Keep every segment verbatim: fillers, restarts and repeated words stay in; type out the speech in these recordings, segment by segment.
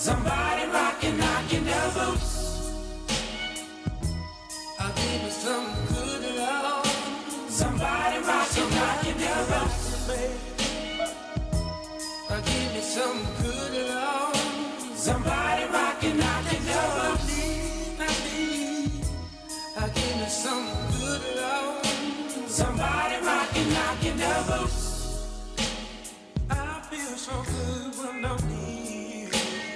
Somebody rockin', knockin' their boots. I'll give you some good love. Somebody rockin', knockin' their boots. I'll give you some good love. Somebody rockin', knockin' their boots. I'll give you some good love. Somebody rockin', knockin' their boots. I feel so good when I'm near.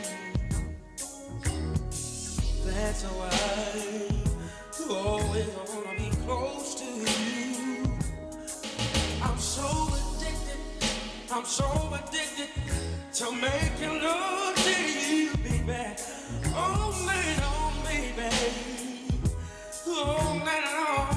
That's why you always wanna be close to you. I'm so addicted, I'm so addicted to making love to you, baby. Oh, night long, baby. Oh, night long.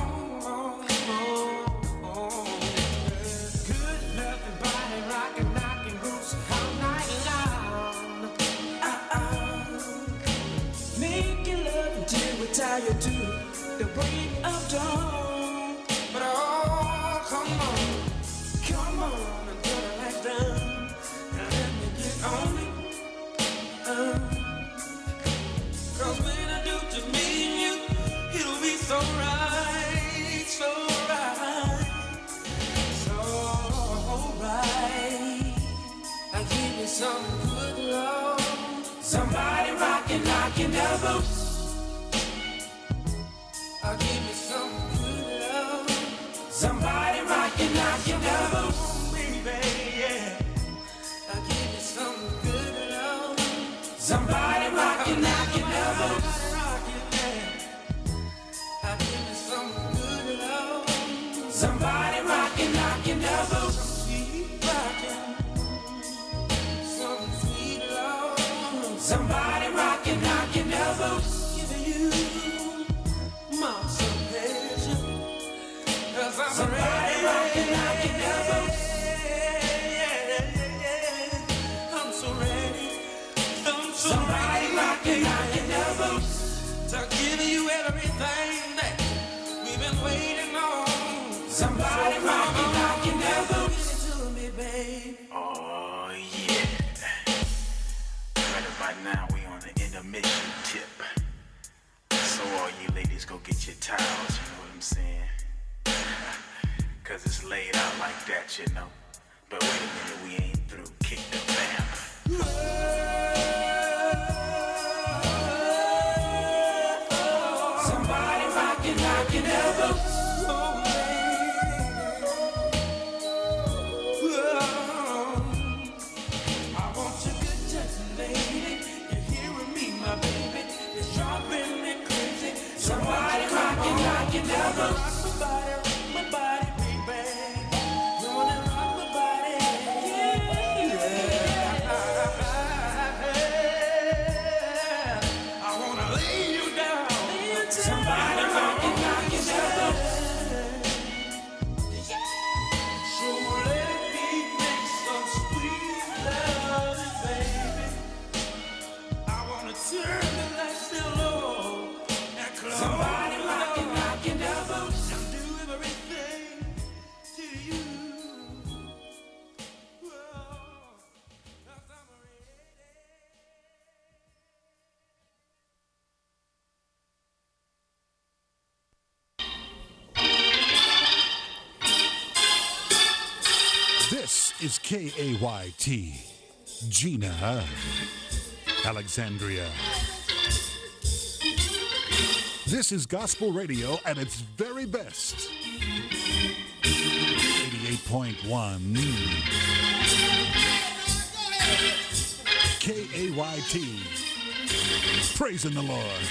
Tired to the break of dawn, but oh, come on, come on and turn the lights down and let me get on it. Uh, Cause when I do just me and you, it'll be so right, so right, so right. I give you some good love. Somebody rockin', knockin' their boots. I'll give you some good love. Somebody rockin', knockin' their boots, baby, yeah. I'll give you some good love. Somebody rockin', knockin' their boots. I'll give you some good love. Somebody rockin', knockin' their boots. Sweet rockin', some sweet love. Somebody rockin', knockin' their boots. Giving you some passion, cause I'm somebody rockin', knockin' their boots. I'm so ready, I'm so somebody rockin', knockin' their boots. To give you everything that we've been waiting on. Somebody so rockin', knockin' their boots. To me, babe. Oh yeah. Right about now we on the intermission tip. So all you ladies go get your towels, you know what I'm saying? Cause it's laid out like that, you know. But wait a minute, we ain't through. Kick the band. Somebody rockin', knockin' their boots. I want your good touch, lady. You're hearing me, my baby. It's dropping me crazy. Somebody rockin', knockin' their boots. Rock my body, my body, baby. You wanna rock my body? Yeah, yeah. I wanna lay you down. Somebody rockin', knockin' their boots. So let me make some sweet love, baby. I wanna turn the lights down low and close. Somebody rockin', knockin' their boots. And do everything to you. Whoa, 'cause I'm ready. This is K A Y T, Gina, Alexandria. This is gospel radio at its very best. eighty-eight point one K A Y T, praising the Lord.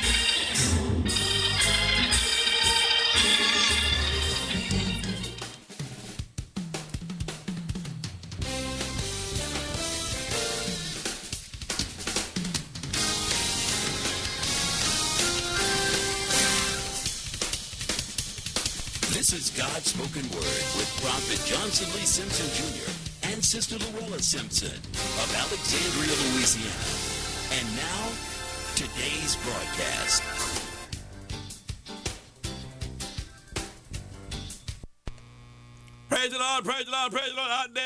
This is God's Spoken Word with Prophet Johnson Lee Simpson Junior and Sister Luella Simpson of Alexandria, Louisiana. And now, today's broadcast. Praise the Lord, praise the Lord, praise the Lord out there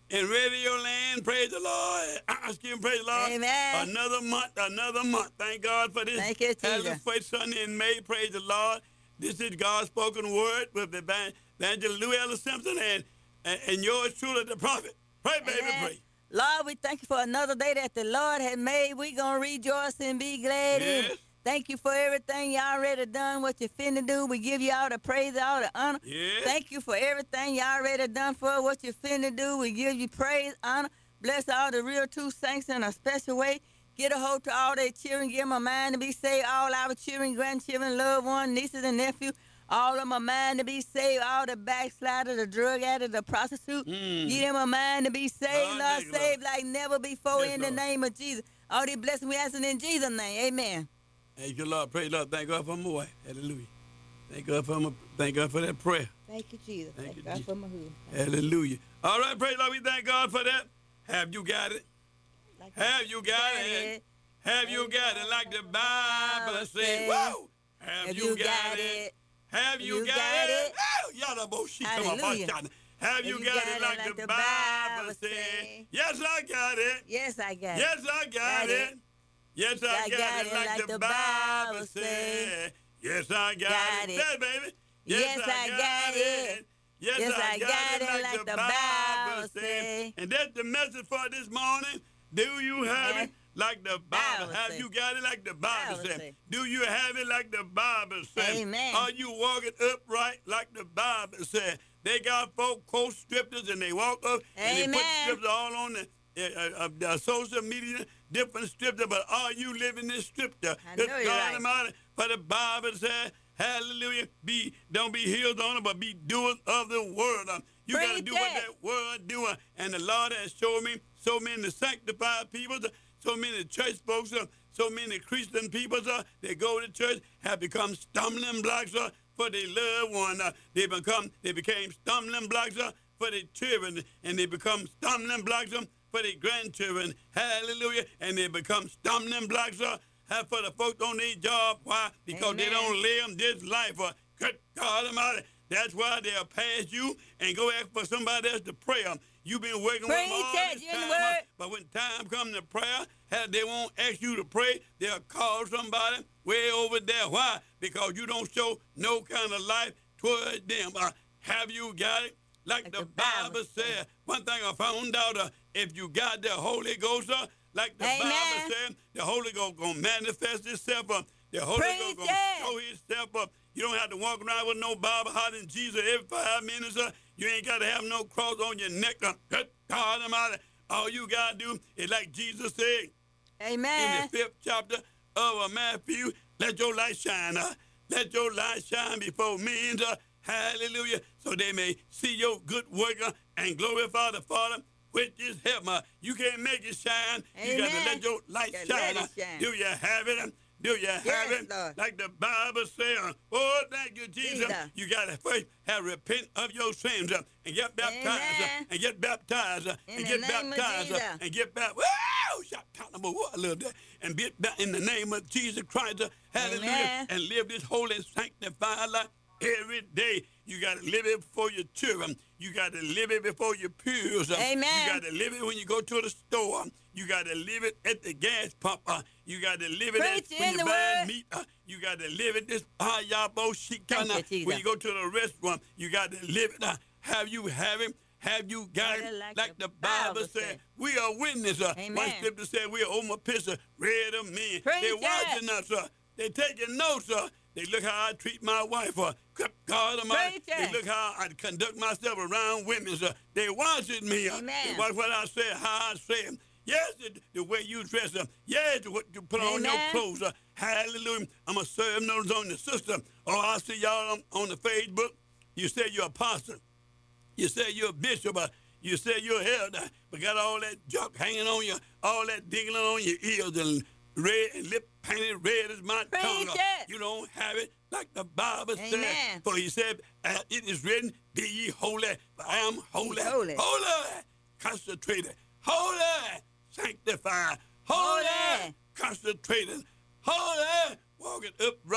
in radio land. Praise the Lord. Excuse me, praise the Lord. Amen. Another month, another month. Thank God for this. Thank you, Have the Jesus. first Sunday in May. Praise the Lord. This is God's spoken word with Evangelist Louis Ellis Simpson and, and, and yours truly, the prophet. Pray, baby, Amen. pray. Lord, we thank you for another day that the Lord had made. We're going to rejoice and be glad in Yes. it. Thank you for everything you already done, what you finna do. We give you all the praise, all the honor. Yes. Thank you for everything you already done for what you finna do. We give you praise, honor. Bless all the real true saints in a special way. Get a hold to all their children. Give them a mind to be saved. All our children, grandchildren, loved ones, nieces and nephews. All of them a mind to be saved. All the backsliders, the drug addict, the prostitute. Mm. Give them a mind to be saved, Lord, Lord. thank you, Lord. Saved like never before Yes, in the Lord. name of Jesus. All these blessings we asking in Jesus' name. Amen. Thank you, Lord. Praise the Lord. Thank God for my wife. Hallelujah. Thank God for my, thank God for that prayer. Thank you, Jesus. Thank Thank, you, God Jesus. for my hood. Hallelujah. All right, praise the Lord. We thank God for that. Have you got it? Like Have you got it? Have you got it like the Bible says? Whoa! Have you got it? Have you got it? Oh, y'all both she come up. Hallelujah. Have you got it like the Bible says? Yes, I got it. Yes, I got Yes, it. I got Got it. it. Yes, I got it like the Bible says. Yes, I got Got it. it. Say it, baby. Yes, I got it. Yes, I got it like the Bible says. And that's the message for this morning. Do you have Yeah. it like the Bible? Bible Have say. you got it like the Bible Bible says? say. Do you have it like the Bible says? Amen. Are you walking upright like the Bible says? They got folk quote scriptures and they walk up and they put Amen. scriptures all on the uh, uh, uh, social media, different scripture, but are you living this scripture? I Good know you're God right. Almighty, for the Bible says, hallelujah, be don't be healed on it, but be doers of the word. Um, you got to Preach do what it. that word doing. And the Lord has shown me so many sanctified people, so many church folks, uh, so many Christian people uh, that go to church have become stumbling blocks uh, for their loved one. Uh, they become they became stumbling blocks uh, for their children, and they become stumbling blocks uh, for their grandchildren. Hallelujah. And they become stumbling blocks uh, have for the folks on their job. Why? Because they Amen. don't live this life. Uh, good God Almighty. That's why they'll pass you and go ask for somebody else to pray. Um, You've been working with them Preach all it, this you in the time, uh, word. but when time comes to prayer, hell, they won't ask you to pray. They'll call somebody way over there. Why? Because you don't show no kind of life toward them. Uh, have you got it? Like, Like the, the Bible, Bible says. says. One thing I found out, uh, if you got the Holy Ghost, uh, like the Amen. Bible says, the Holy Ghost going to manifest itself up. The Holy Preach Ghost going to it. show himself up. You don't have to walk around with no Bible hollering Jesus every five minutes. Uh, you ain't got to have no cross on your neck. Uh, good God Almighty. All you got to do is like Jesus said in Amen. the fifth chapter of uh, Matthew, let your light shine. Uh, let your light shine before men. Uh, hallelujah. So they may see your good work uh, and glorify the Father, which is heaven. Uh, you can't make it shine. You got to Amen. let your light Gotta shine. let it Uh, shine. Do you have it? Uh, Do you have Yes, it? Lord. Like the Bible says, uh, oh, thank you, Jesus. Jesus. You got to first have repent of your sins uh, and get baptized uh, Amen. and get baptized uh, In and the get name of baptized uh, Jesus. and get baptized. Woo! Shout, count number one, I love that. And be back in the name of Jesus Christ. Uh, hallelujah. Amen. And live this holy and sanctified life every day. You got to live it before your children. You got to live it before your peers. Uh, Amen. You got to live it when you go to the store. You got to live it at the gas pump. Uh, you got to live it at, Preach when in you the buy word. meat. Uh, you got to live it this ah, yabo shikana. Thank you, Jesus. When you go to the restaurant, you got to live it. Uh, have you have it? Have you got Got it? it like Like the the Bible Bible said, said. we are witnesses. Uh, one Amen. scripture said we are over picture, read of men. Preach They're it. watching us. Uh, they taking notes. Uh, they look how I treat my wife. Uh, good God Almighty. Preach They it. look how I conduct myself around women. Uh, they watching me. Uh, Amen. They watch what I say, how I say it. Yes, the, the way you dress up. Yes, what you put on your Amen. clothes. Uh, hallelujah. I'm going to serve those on the system. Oh, I see y'all on, on the Facebook. You say you're apostle. You say you're a bishop. Uh, you say you're elder. But got all that junk hanging on you, all that dingling on your ears and red and lip painted red as my Preach tongue. Uh, it. You don't have it like the Bible said. Amen. For he said, uh, it is written, be ye holy, for I am holy. Holy. Holy. Concentrated. Holy. Sanctified. Holy. Holy. Concentrated. Holy. Walking upright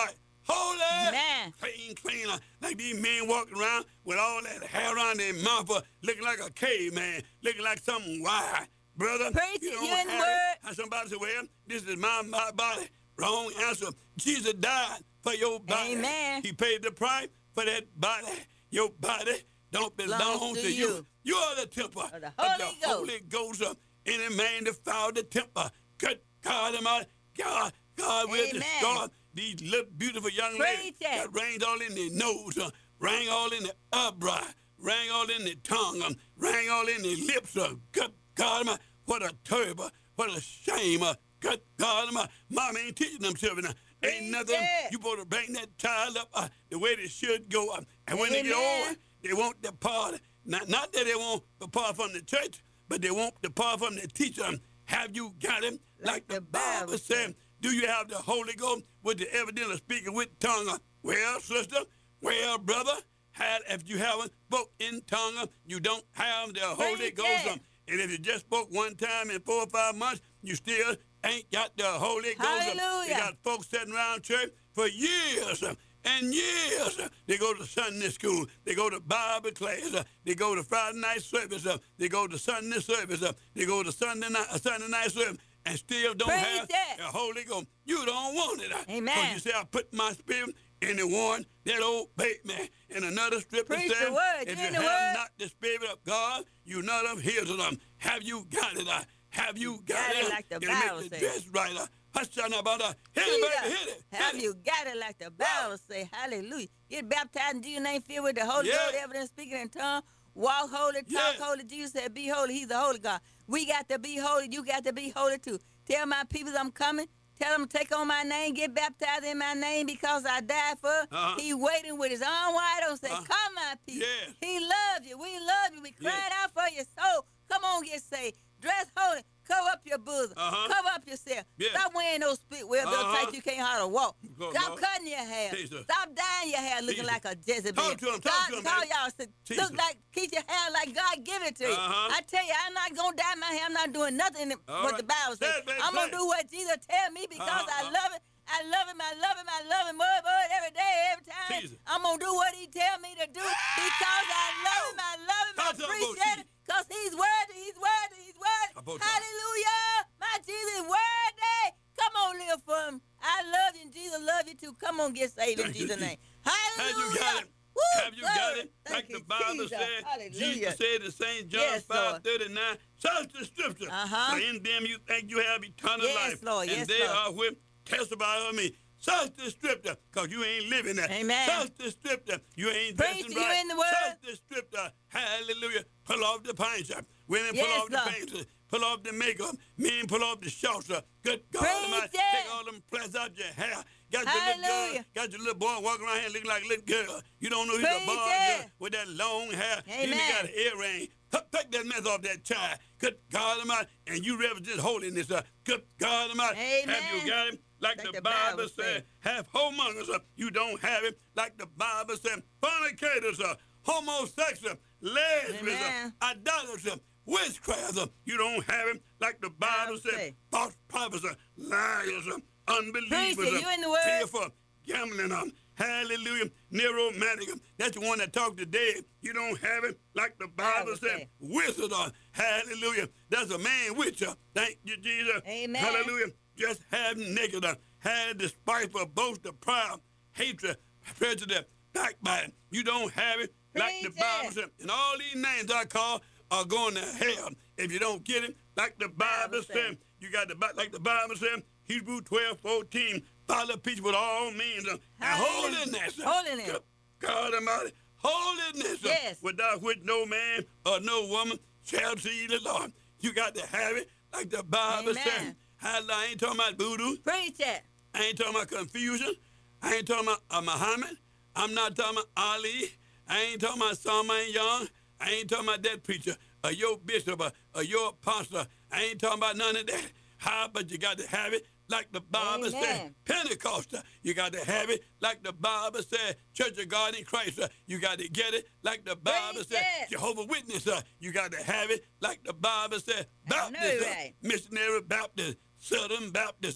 holy, Man. clean, clean. uh, Like these men walking around with all that hair around their mouth, uh, looking like a caveman, looking like something wild. Brother, Preach you it, don't you in the have word. it. And somebody said, well, this is my, my body. Wrong answer. Jesus died for your body. Amen. He paid the price for that body. Your body don't belong Belongs to to you. you. You are the temple Of the of Holy the Ghost. Holy Ghost. uh, Any man that foul the temple, good God Almighty, God, God will Amen. destroy these little beautiful young Preach ladies it. that rains all in their nose, uh, rang all in their eyebrow, rang all in their tongue, um, rang all in their lips. Uh, good God Almighty, what a terrible, what a shame. Uh, good God Almighty, mama ain't teaching themselves now. Ain't Preach nothing. it. You supposed to bring that child up uh, the way they should go. Uh, and when they get Amen. older, they won't depart. Not, not that they won't depart from the church, but they won't depart from the teacher. Have you got him? Like, Like the the Bible Bible said. Do you have the Holy Ghost with the evidence of speaking with tongue? Uh, Well, sister, well, brother, had, if you haven't spoke in tongue, uh, you don't have the Holy Preach Ghost. it. um, And if you just spoke one time in four or five months, you still ain't got the Holy Ghost. um. Hallelujah. You got folks sitting around church for years um, and years. uh, They go to Sunday school. They go to Bible class. uh, They go to Friday night service. uh, They go to Sunday service. uh, They go to Sunday night, uh, Sunday night service. And still don't Praise have it. the Holy Ghost. You don't want it. uh, Amen. 'cause you say, I put my spirit in the one that obeyed me. And another scripture Preach the says, word. if You you in the have word? not the spirit of God, you none of his of them. Have you got it? uh? Have you got, got it it? like the It'll Bible make the says. dress right. uh. Hush, son, about uh, hit it, baby, Jesus, hit it. hit have it. you got it like the Bible say? Hallelujah. Get baptized in Jesus' name, filled with the Holy Yeah. Ghost, evidence speaking in tongues. Walk holy, talk Yeah. holy. Jesus said, be holy. He's the holy God. We got to be holy. You got to be holy too. Tell my people I'm coming. Tell them to take on my name, get baptized in my name because I died for. Uh-huh. He waiting with his arm wide open. Say, Uh-huh. come, my people. Yes. He loves you. We love you. We Yes. crying out for your soul. Come on, get saved. Dress holy. Cover up your bosom. Uh-huh. Cover up yourself. Yes. Stop wearing those spit wear belts Uh-huh. tight you can't hardly walk. Go, Stop Lord. cutting your hair. Jesus. Stop dyeing your hair looking Jesus. like a Jezebel. Talk to him, talk God to him, call baby. y'all to Jesus. look like, keep your hair like God give it to you. Uh-huh. I tell you, I'm not going to dye my hair. I'm not doing nothing All what right. the Bible Say says. it, baby, I'm going say to it. do what Jesus tell me because Uh-huh, I uh-huh. love it. I love him. I love him. I love him. Boy, boy, every day, every time. Jesus. I'm going to do what he tell me to do because I love him. I love him. I Talk to him about appreciate it Jesus. because he's worthy. He's worthy. He's worthy. About God. Hallelujah. My Jesus is worthy. Come on, live for him. I love you and Jesus love you too. Come on, get saved in Thank you, Jesus' name. Jesus. Hallelujah. Have you got it? Woo, Have you got glory. it? Thank Like you, the Bible Jesus. said, Hallelujah. Jesus said in Saint John Yes, five Lord. thirty-nine, search the scripture. Uh-huh. For in them you think you have eternal Yes, life. Lord. And Yes, they Lord. are which testify of me. Search the scripture, because you ain't living there. Amen. Search the scripture. You ain't Preach dressing you right. in the word. Search the scripture. Hallelujah. Pull off the paint shop. Women pull Yes, off the Lord. paint shop. Pull off the makeup. Men pull off the shorts. uh, Good God Preach Almighty. it. Take all them plants out your hair. Got your little girl, Hallelujah. got your little boy walking around here looking like a little girl. You don't know he's a Preach boy it. girl with that long hair. Then Amen. he got an earring. Cut- Take that mess off that child. Good God Almighty. And you represent holiness. Uh, good God Almighty. Have Amen. you got him? Like, Like the, the Bible, Bible said. said. Have homongers. Uh, you don't have it. Like the Bible said. Fornicators. Uh, homosexual. Lesbians. Amen. Uh, idolaters. Uh, witchcraft. Uh, you don't have it. Like the Bible Bible said. say. False prophets. Uh, liars. Uh, unbelievers. Preach it. uh, You in the word. fearful, gambling on. Hallelujah. Neuromantic. That's the one that talked to dead. You don't have it like the Bible Bible said. say. Wizard on. Hallelujah. That's a man witcher. Thank you, Jesus. Amen. Hallelujah. Just have naked. uh, Had despiteful, boast, the proud, hatred, prejudice, backbiting. You don't have it like the Preach Bible it. said. And all these names I call are going to hell if you don't get it like the Bible, Bible said. said. You got the Bi- like the Bible said. Hebrew twelve fourteen. Follow peace with all means. uh, And Hallelujah. holiness. uh, Holiness. God- God Almighty. Holiness. uh, Yes. Without which no man or no woman shall see the Lord. You got to have it like the Bible Amen. said. Hallelujah. I ain't talking about voodoo. Preach it. I ain't talking about confusion. I ain't talking about uh, Muhammad. I'm not talking about Ali. I ain't talking about Solomon Young. I ain't talking about that preacher or your bishop or, or your apostle. I ain't talking about none of that. How, but you got to have it like the Bible said. Amen. Pentecostal, you got to have it like the Bible said. Church of God in Christ, uh, you got to get it like the Bible Preach said. it. Jehovah Witness, uh, you got to have it like the Bible said. I know Baptist, uh, right. missionary Baptist, Southern Baptist, uh,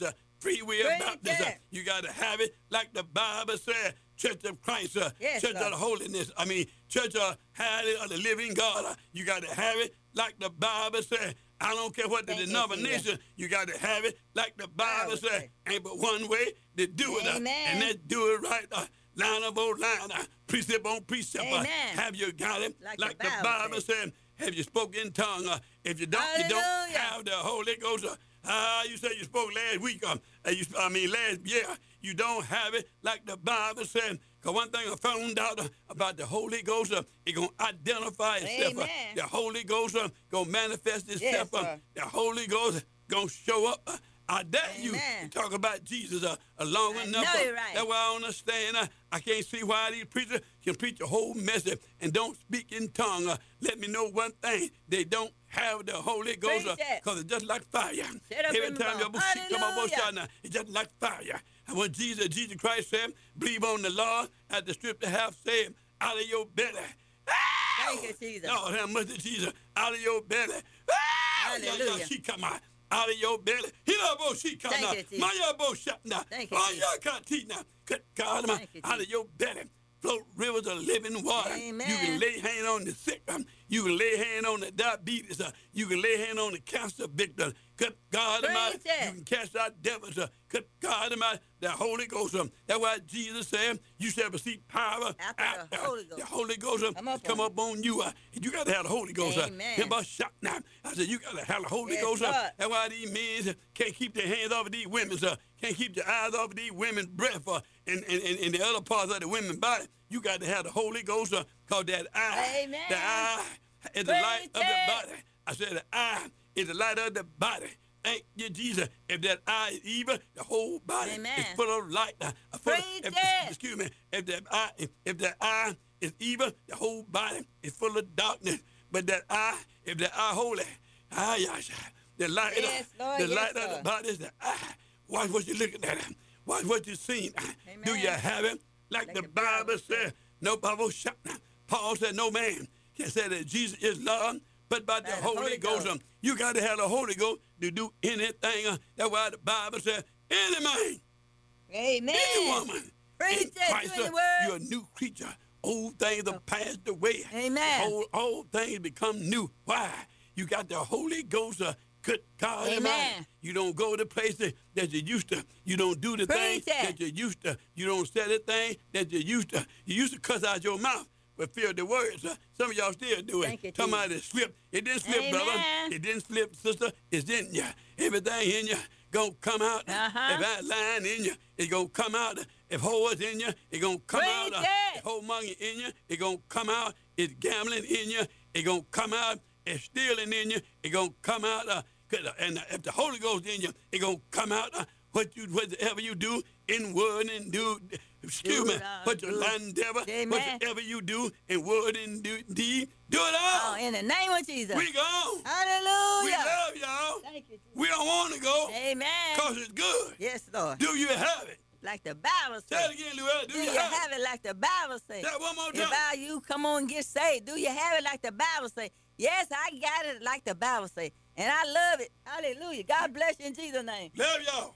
free will Preach baptism. it. You got to have it like the Bible said. Church of Christ, uh, Yes, Church Lord. of the Holiness. I mean, Church of Hallelujah of the Living God. Uh, you got to have it like the Bible said. I don't care what the Thank you, denomination. Jesus. You got to have it like the Bible Bible said. say. Ain't but one way to do it, uh, Amen. and let's do it right. Uh, line upon line, uh, precept on precept. Uh, Amen. have you got it Like like, the the Bible Bible says. said? Have you spoken in tongue? Uh, if you don't, you don't Hallelujah. have the Holy Ghost. Uh, Ah, you said you spoke last week. Um, uh, you, I mean, last year. You don't have it like the Bible said. Because one thing I found out uh, about the Holy Ghost, uh, it going to identify itself. Uh, Amen. the Holy Ghost uh, going to manifest itself. Yes, uh, sir. the Holy Ghost going to show up. Uh, I dare you Amen. to talk about Jesus uh, long I enough. know uh, you're right. That's why I don't understand. Uh, I can't see why these preachers can preach a whole message and don't speak in tongue. Uh, let me know one thing. They don't have the Holy Ghost Preach it. because it's just like fire. Shut up Every in time the you mouth. come up on Hallelujah. shot, it's just like fire. And when Jesus, Jesus Christ said, believe on the Lord, at the strip to have saved out of your belly. Thank you, Jesus. Lord have mercy, Jesus, out of your belly. Hallelujah. She come out. Out of your belly. Hilabo she come Thank out. you, Jesus. Maya bo shut now. Thank you, Maya kati now. Good God, Thank you, out of Jesus. your belly. Float rivers of living water. Amen. You can lay hand on the sick. Um, you can lay hand on the diabetes. Uh, you can lay hand on the cancer victim. Good God Preach Almighty. it. You can cast out devils. Uh, good God Almighty. The Holy Ghost. Um, that's why Jesus said, you shall receive power After the Holy Ghost. The Holy Ghost um, Come up come on up on you. Uh, you got to have the Holy Ghost. Uh, Amen. Him about shot now. I said, you got to have the Holy Yes, Ghost. Uh, Lord. that's why these men uh, can't keep their hands off of these women. Uh, can't keep their eyes off of these women's breath uh, and, and, and, and the other parts of the women's body. You got to have the Holy Ghost because uh, that eye, Amen. the eye is the Preach light of the it. body. I said the eye is the light of the body. Thank you, Jesus. If that eye is evil, the whole body Amen. is full of light. Uh, full of- Preach if, it. excuse me. If that eye, if, if that eye is evil, the whole body is full of darkness. But that eye, if that eye holy, ah, yes, the light, Yes, Lord, the yes, light of Lord. the body is the eye. Watch what you're looking at. Watch what you're seeing. Do Amen. you have it? Like, Like the, the Bible Bible said. No Bible shot. Paul said, no man can say that Jesus is Lord, but by the By the Holy, Holy Ghost. Ghost. Um, you got to have the Holy Ghost to do anything. Uh, that's why the Bible said, any man, Amen. any woman, Preach in it, Christ, do the uh, word. you're a new creature. Old things have passed away. Amen. Old, old things become new. Why? You got the Holy Ghost. Uh, good God Amen. Almighty. You don't go to places that you used to. You don't do the things Preach it. that you used to. You don't say the thing that you used to. You used to cuss out your mouth, but fear the words. Uh, some of y'all still do it. Thank you, Talking about it slipped. It didn't slip, brother. Amen. It didn't slip, sister. It's in you. Everything in you gonna come out. Uh-huh. If that line in you, it's gonna come out. If whores in you, it's gonna come Preach out. Uh, it. if whoremonger in you, it's gonna come out. It's gambling in you, it's gonna come out. It's stealing in you, it's gonna come out. Uh, 'cause, uh, and uh, if the Holy Ghost in you, it's gonna come out. Uh, what you, whatever you do in word and do, excuse Do me, it all, what you do it. endeavor, Amen. whatever you do in word and do, deed, do it all. Oh, in the name of Jesus. We go. We Hallelujah. love y'all. Thank you, Jesus. We don't want to go Amen. because it's good. Yes, Lord. Do you have it? Like the Bible Say says. it again, Louella. Do, Do you, you have, have it like the Bible says? it? Say it one more If time. I you come on and get saved, do you have it like the Bible say? Yes, I got it like the Bible say. And I love it. Hallelujah. God bless you in Jesus' name. Love y'all.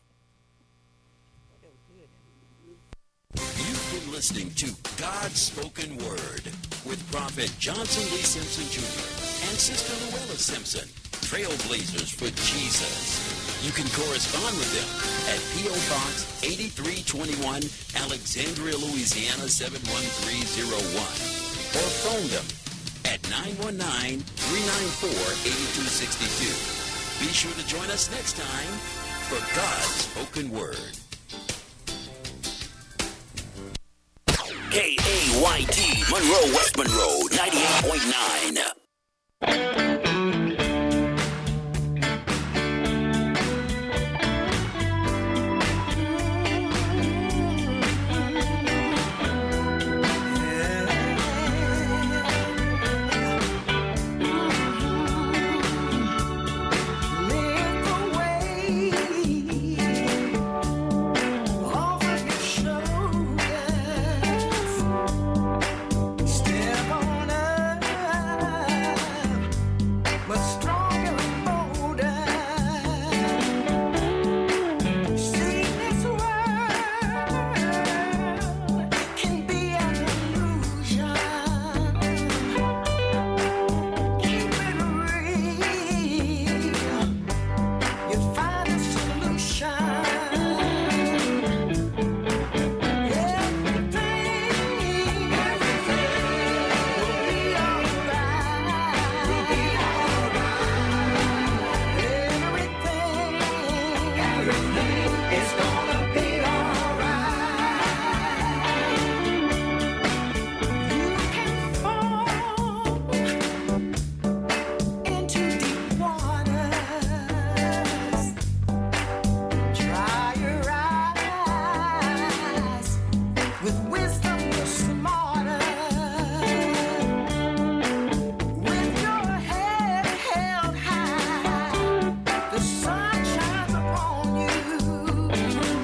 You've been listening to God's Spoken Word with Prophet Johnson Lee Simpson Junior and Sister Luella Simpson, trailblazers for Jesus. You can correspond with them at P O. Box eighty-three twenty-one, Alexandria, Louisiana seven one three zero one, or phone them at nine one nine, three nine four, eight two six two. Be sure to join us next time for God's Spoken Word. K A Y T, Monroe, West Monroe, ninety-eight point nine. Step on up. It's gonna be alright. You can fall into deep waters. Dry your eyes. With wisdom, you're smarter. With your head held high, the sun shines upon you.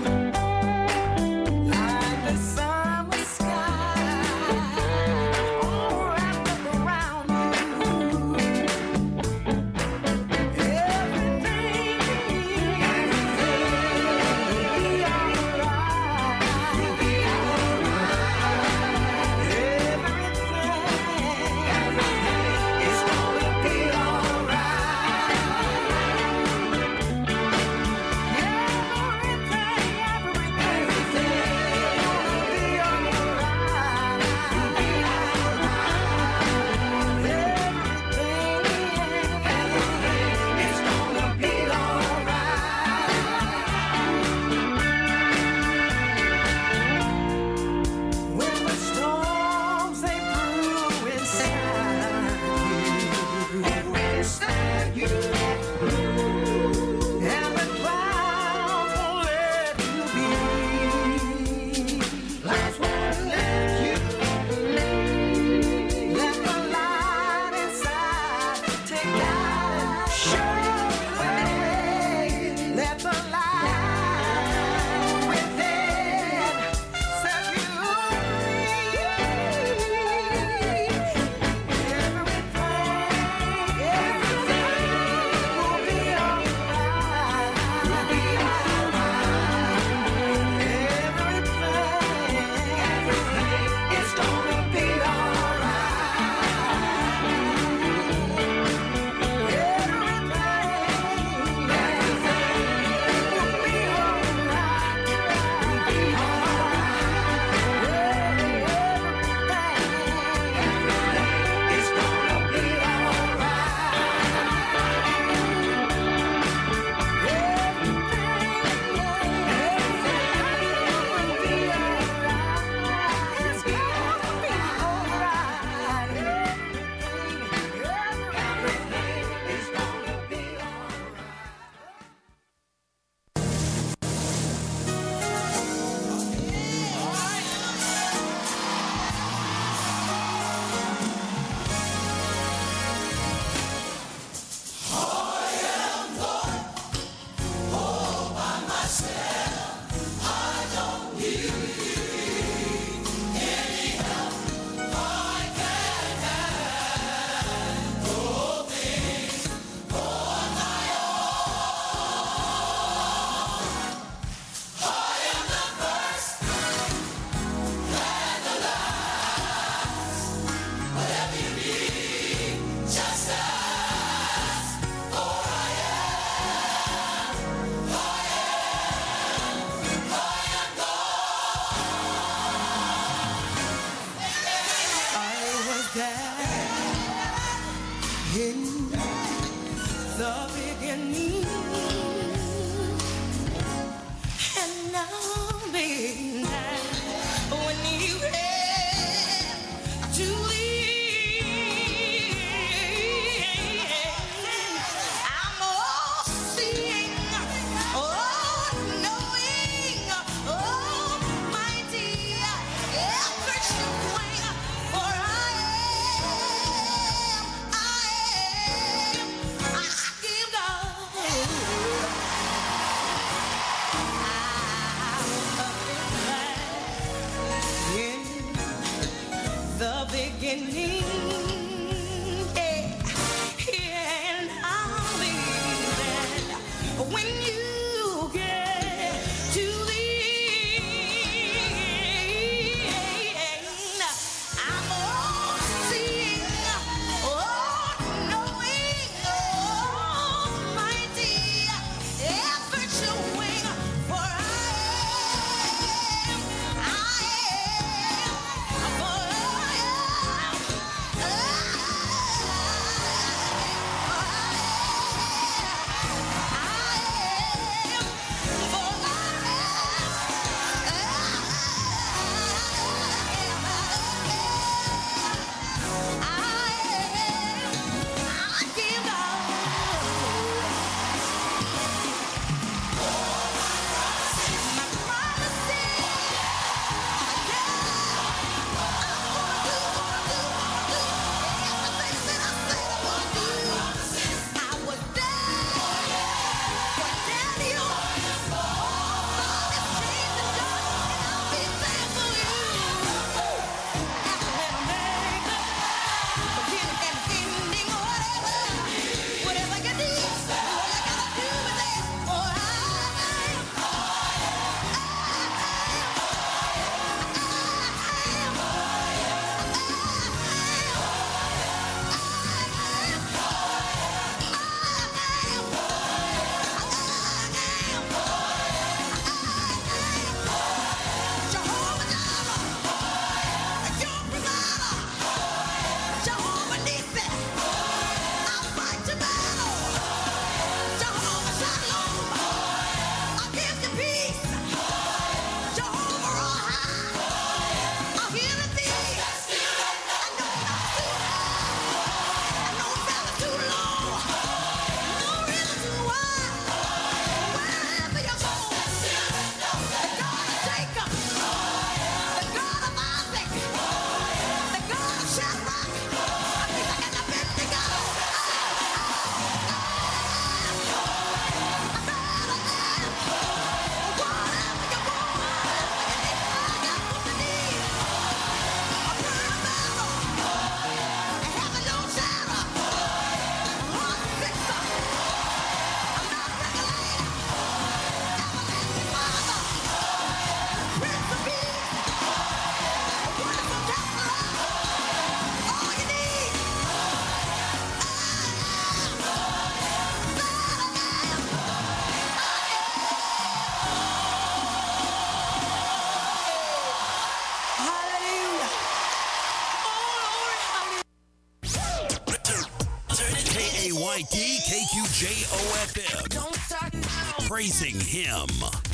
I D K Q J O F M. Don't start now. Praising Him.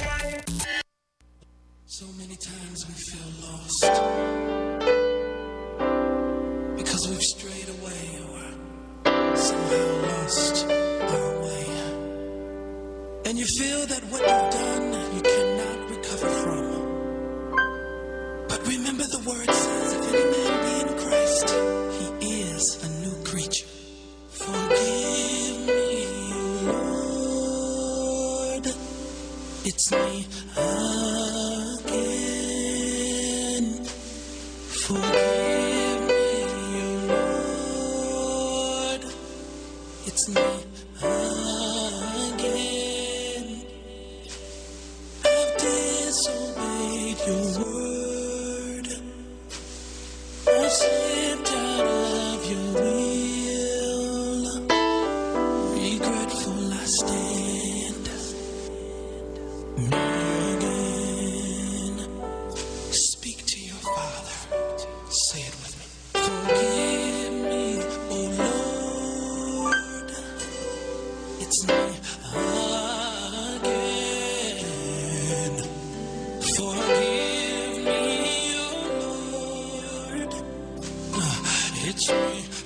So many times we feel lost because we've strayed away or somehow lost our way. And you feel that what you've done you cannot recover from. But remember the word says, if any man be in Christ, he is a new creature. Forgive me, Lord, it's me again. Forgive me, Lord, it's me again. I've disobeyed your word. I've slipped out of your will. Regretful I stand. Me again. Speak to your Father. Say it with me. Forgive me, oh Lord. It's me again. Forgive me, oh Lord. Uh, It's me